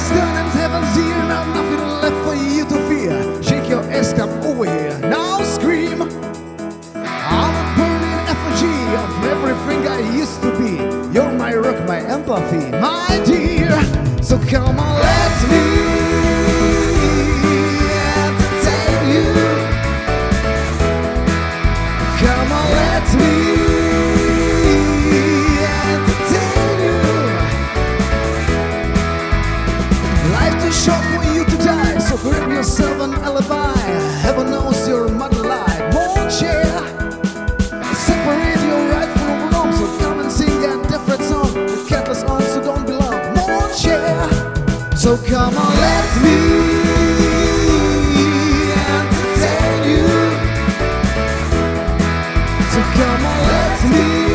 is done and heaven's here. Now nothing left for you to fear. Shake your ass, come over here. Now scream. I'm a burning effigy of everything I used to be. You're my rock, my empathy, my dear. So come on, let me entertain you. Come on, let me entertain you. Life too short for you to die, so grab yourself an alibi. Heaven knows you're mother light. More chair, separate your right from wrong. So come and sing a different song. The catalyst on, so don't belong. More chair, so come on, let me entertain you. So come on, let me